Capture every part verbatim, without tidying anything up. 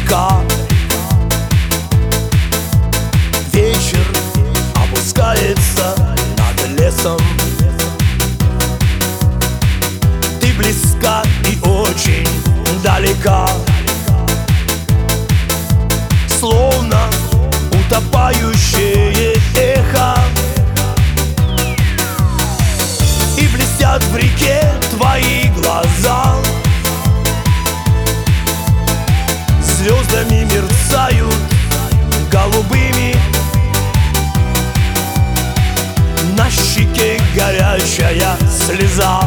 река. Вечер опускается над лесом. Ты близка и очень далека, словно утопающее эхо. И блестят в реке твои глаза, звездами мерцают голубыми. На щеке горячая слеза.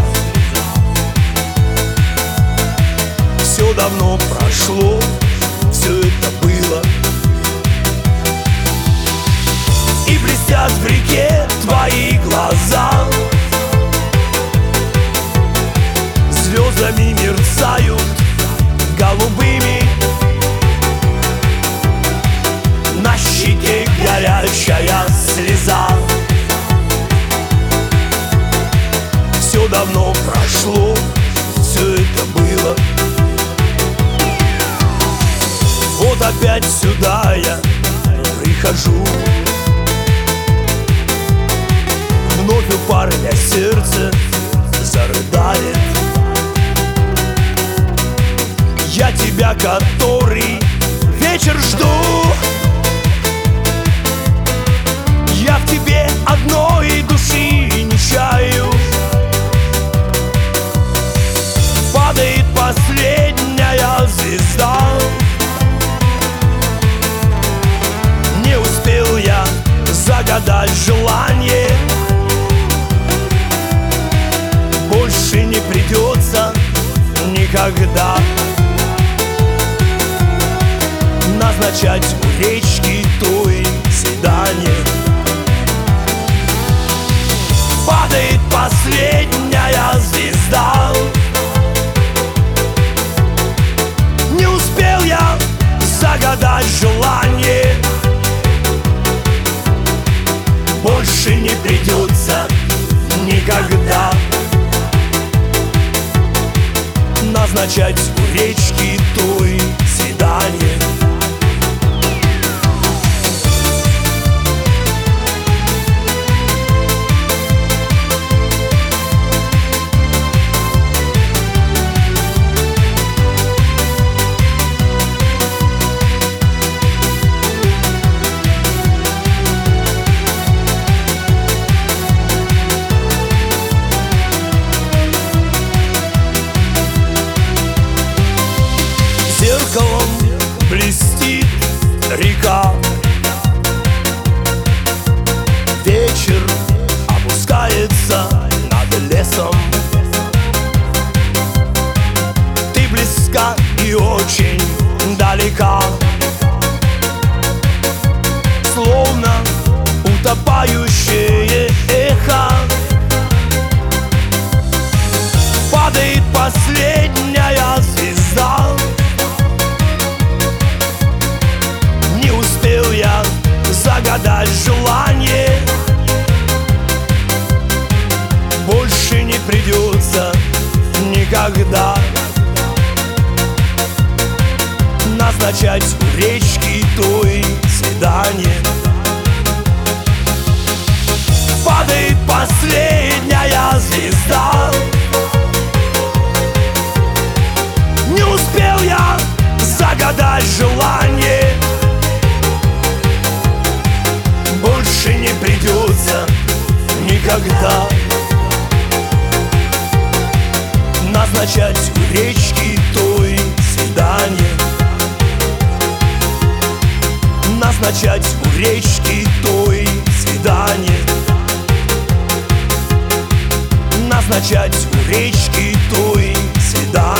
Все давно прошло, все это было. И блестят в реке твои глаза, звездами мерцают голубыми. На щеке горячая слеза. Все давно прошло, все это было. Вот опять сюда я прихожу. Вновь у парня сердце зарыдает. Я тебя который вечер жду. Я в тебе одной души не чаю. Падает последняя звезда. Не успел я загадать желание. Больше не придется никогда назначать у речки той свидание. Падает последняя звезда. Не успел я загадать желание. Больше не придется никогда назначать у речки той свидание. Зеркалом блестит река. Вечер опускается над лесом. Ты близка и очень далека, словно утопающее эхо. Падает последняя звезда. Не успел я загадать желание. Больше не придется никогда назначать у речки той свидание. Падает последняя звезда. Не успел я загадать желание. Больше не придется никогда назначать у речки той свидание. Назначать у речки той свидание. Назначать у речки той свидание.